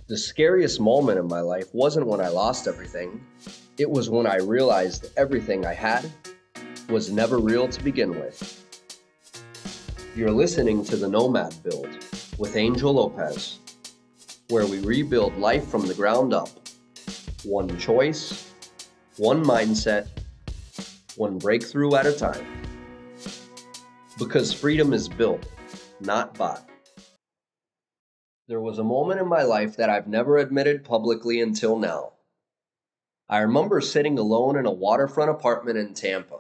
The scariest moment in my life wasn't when I lost everything. It was when I realized everything I had was never real to begin with. You're listening to the Nomad Build with Angel Lopez, where we rebuild life from the ground up. One choice, one mindset, one breakthrough at a time. Because freedom is built, not bought. There was a moment in my life that I've never admitted publicly until now. I remember sitting alone in a waterfront apartment in Tampa.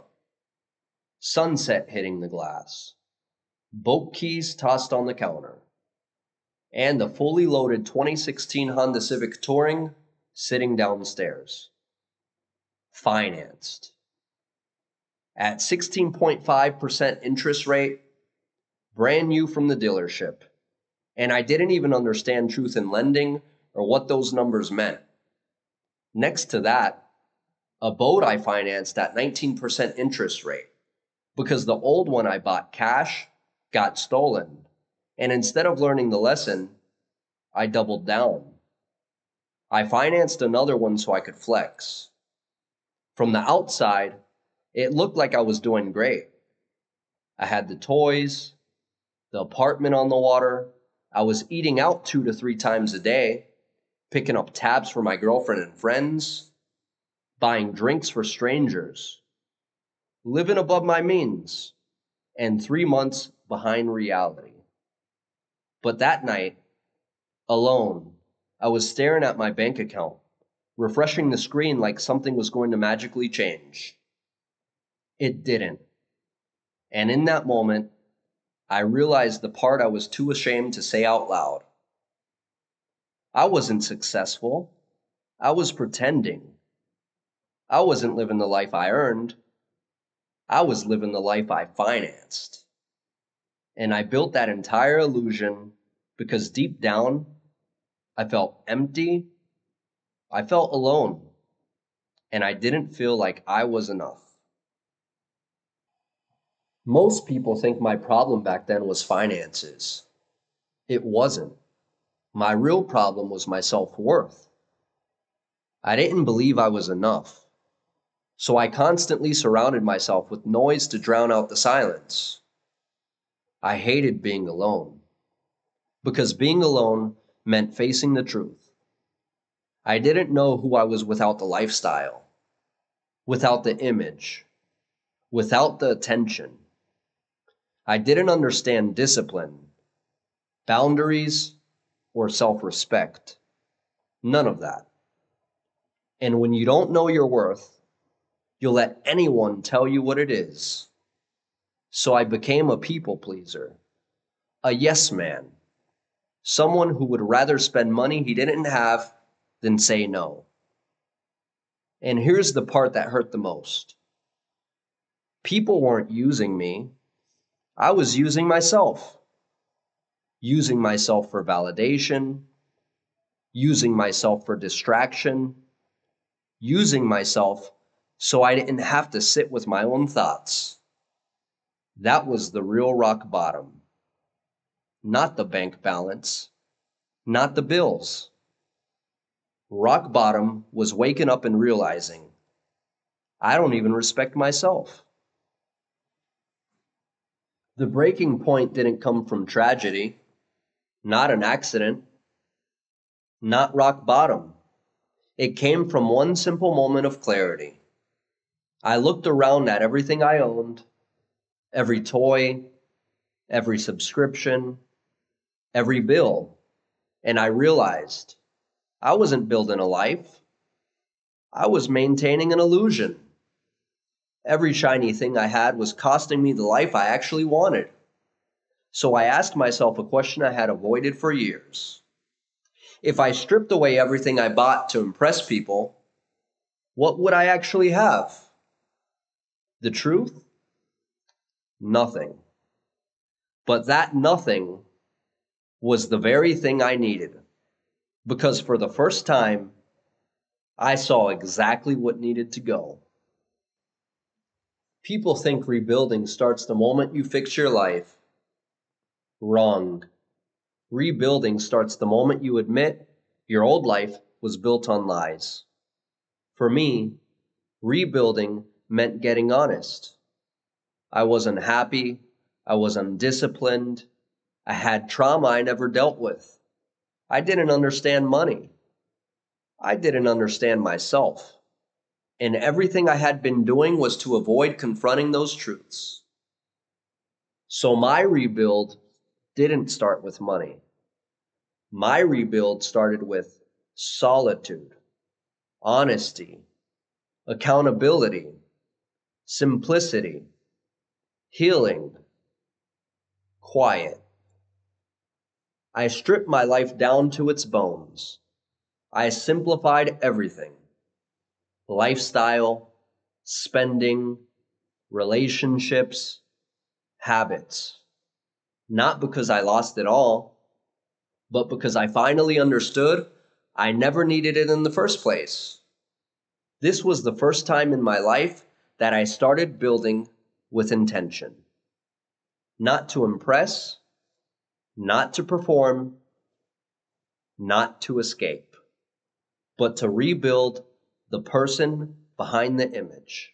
Sunset hitting the glass. Boat keys tossed on the counter. And a fully loaded 2016 Honda Civic Touring sitting downstairs. Financed. At 16.5% interest rate, brand new from the dealership. And I didn't even understand truth in lending or what those numbers meant. Next to that, a boat I financed at 19% interest rate because the old one I bought cash got stolen. And instead of learning the lesson, I doubled down. I financed another one so I could flex. From the outside, it looked like I was doing great. I had the toys, the apartment on the water. I was eating out 2 to 3 times a day, picking up tabs for my girlfriend and friends, buying drinks for strangers, living above my means, and 3 months behind reality. But that night, alone, I was staring at my bank account, refreshing the screen like something was going to magically change. It didn't. And in that moment, I realized the part I was too ashamed to say out loud. I wasn't successful. I was pretending. I wasn't living the life I earned. I was living the life I financed. And I built that entire illusion because deep down, I felt empty. I felt alone. And I didn't feel like I was enough. Most people think my problem back then was finances. It wasn't. My real problem was my self-worth. I didn't believe I was enough. So I constantly surrounded myself with noise to drown out the silence. I hated being alone. Because being alone meant facing the truth. I didn't know who I was without the lifestyle, without the image, without the attention. I didn't understand discipline, boundaries, or self-respect. None of that. And when you don't know your worth, you'll let anyone tell you what it is. So I became a people pleaser, a yes man, someone who would rather spend money he didn't have than say no. And here's the part that hurt the most. People weren't using me. I was using myself. Using myself for validation, using myself for distraction, using myself so I didn't have to sit with my own thoughts. That was the real rock bottom. Not the bank balance, not the bills. Rock bottom was waking up and realizing, I don't even respect myself. The breaking point didn't come from tragedy, not an accident, not rock bottom. It came from one simple moment of clarity. I looked around at everything I owned, every toy, every subscription, every bill, and I realized I wasn't building a life. I was maintaining an illusion. Every shiny thing I had was costing me the life I actually wanted. So I asked myself a question I had avoided for years. If I stripped away everything I bought to impress people, what would I actually have? The truth? Nothing. But that nothing was the very thing I needed. Because for the first time, I saw exactly what needed to go. People think rebuilding starts the moment you fix your life. Wrong. Rebuilding starts the moment you admit Your old life was built on lies. For me, rebuilding meant getting honest. I was unhappy. I was undisciplined. I had trauma I never dealt with. I didn't understand money. I didn't understand myself. And everything I had been doing was to avoid confronting those truths. So my rebuild didn't start with money. My rebuild started with solitude, honesty, accountability, simplicity, healing, quiet. I stripped my life down to its bones. I simplified everything: lifestyle, spending, relationships, habits. Not because I lost it all, but because I finally understood I never needed it in the first place. This was the first time in my life that I started building with intention. Not to impress, not to perform, not to escape, but to rebuild the person behind the image.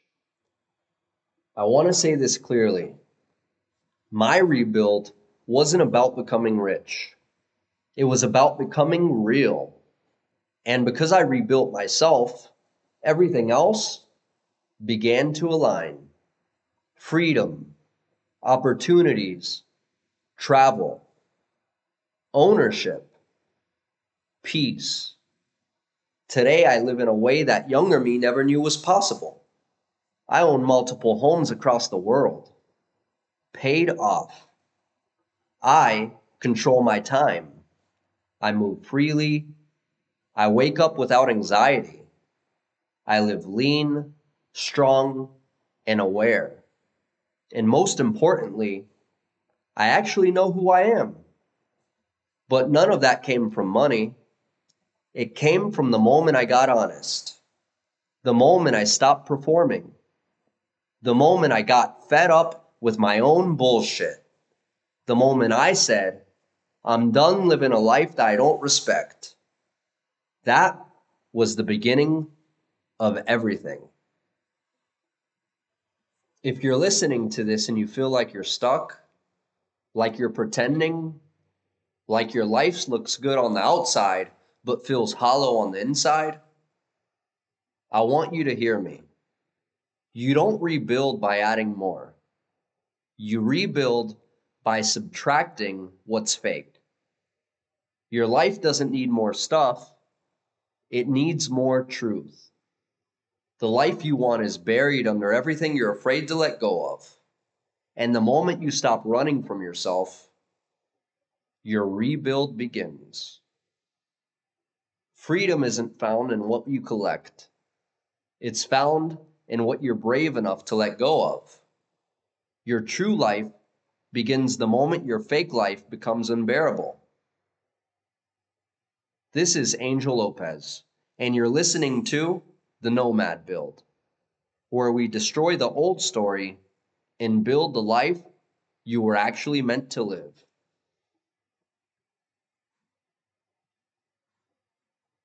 I want to say this clearly. My rebuild wasn't about becoming rich. It was about becoming real. And because I rebuilt myself, everything else began to align. Freedom, opportunities, travel, ownership, peace. Today, I live in a way that younger me never knew was possible. I own multiple homes across the world, paid off. I control my time. I move freely. I wake up without anxiety. I live lean, strong, and aware. And most importantly, I actually know who I am. But none of that came from money. It came from the moment I got honest, the moment I stopped performing, the moment I got fed up with my own bullshit, the moment I said, I'm done living a life that I don't respect. That was the beginning of everything. If you're listening to this and you feel like you're stuck, like you're pretending, like your life looks good on the outside but feels hollow on the inside, I want you to hear me. You don't rebuild by adding more. You rebuild by subtracting what's fake. Your life doesn't need more stuff. It needs more truth. The life you want is buried under everything you're afraid to let go of. And the moment you stop running from yourself, your rebuild begins. Freedom isn't found in what you collect. It's found in what you're brave enough to let go of. Your true life begins the moment your fake life becomes unbearable. This is Angel Lopez, and you're listening to The Nomad Build, where we destroy the old story and build the life you were actually meant to live.